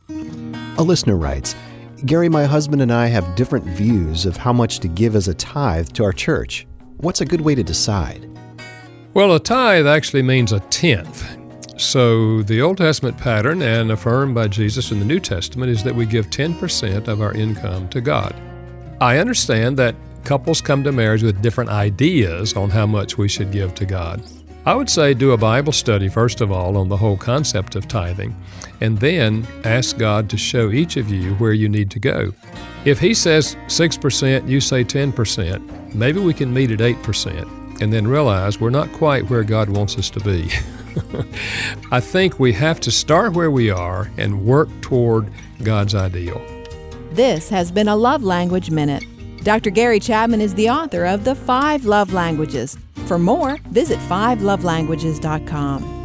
A listener writes, Gary, my husband and I have different views of how much to give as a tithe to our church. What's a good way to decide? Well, a tithe actually means a tenth. So the Old Testament pattern, and affirmed by Jesus in the New Testament, is that we give 10% of our income to God. I understand that couples come to marriage with different ideas on how much we should give to God. I would say do a Bible study, first of all, on the whole concept of tithing, and then ask God to show each of you where you need to go. If He says 6%, you say 10%, maybe we can meet at 8%, and then realize we're not quite where God wants us to be. I think we have to start where we are and work toward God's ideal. This has been a Love Language Minute. Dr. Gary Chapman is the author of The 5 Love Languages. For more, visit 5lovelanguages.com.